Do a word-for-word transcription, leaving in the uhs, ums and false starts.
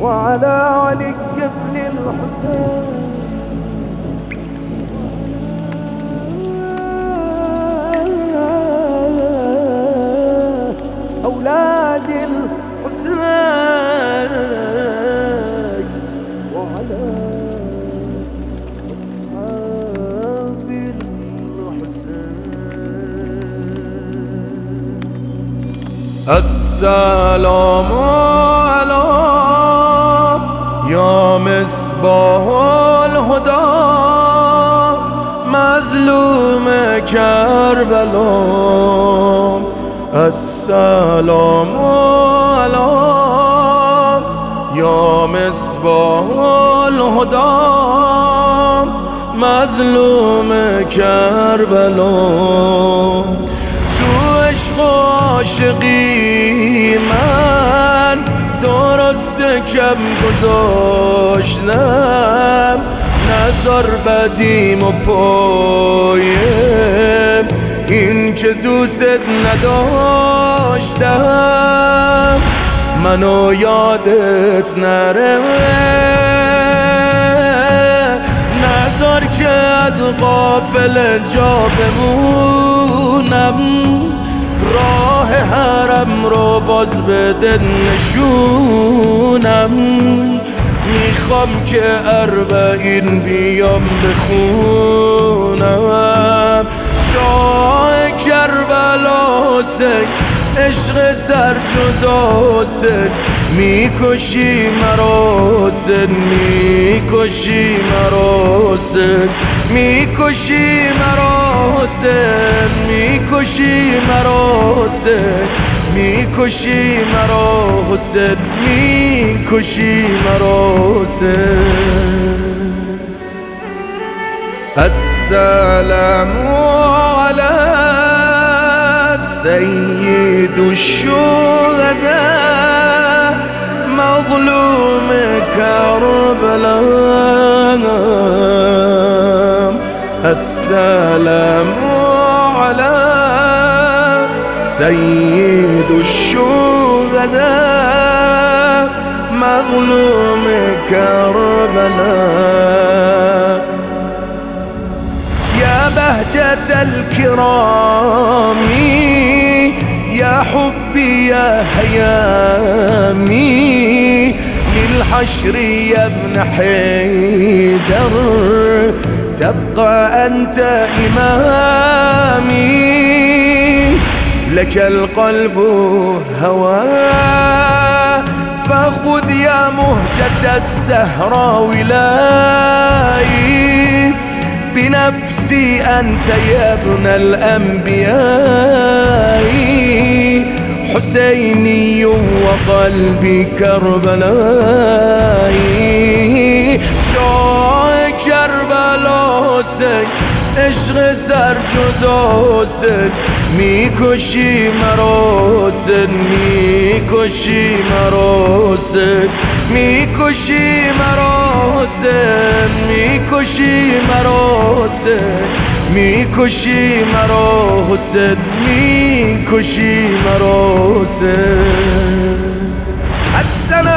وعلى علي بن الحسين أولاد الحسين وعلى أصحاب الحسين. السلام على يا مصباح الهدى مظلوم کربلا. السلام على يا مصباح الهدى مظلوم کربلا. تو عشق و عاشقی من درست کم گذاشتم، نظر بدیم و پایم این که دوست نداشتم. منو یادت نره، نظر که از غافل جا بمونم، راه حرم رو باز بده نشونم. میخوام که اربعین بیام بخونم. شاه کربلا سگ عشق سر جدا سگ، میکشی مرا سگ، میکشی مرا سگ، میکشی مرا سگ، میکشی مرا سگ، میکشی مرا حسین، میکشی مرا حسین. السلام على سيد الشهداء مظلوم كربلاء. السلام على سيد الشهداء مظلوم كربلاء. يا بهجة الكرام يا حبي يا هيامي للحشر يا ابن حيدر، تبقى أنت إمامي. لك القلب هوى فخذ يا مهجة الزهراء ولاي، بنفسي أنت يا ابن الأنبياء. حسيني وقلبي كربلائي. شاه کربلا سگ عشق سر جدا سگ، میکشی مرا سگ، میکشی مرا سگ، میکشی مرا سگ، میکشی مرا سگ، میکشی مرا حسین، میکشی مرا حسین.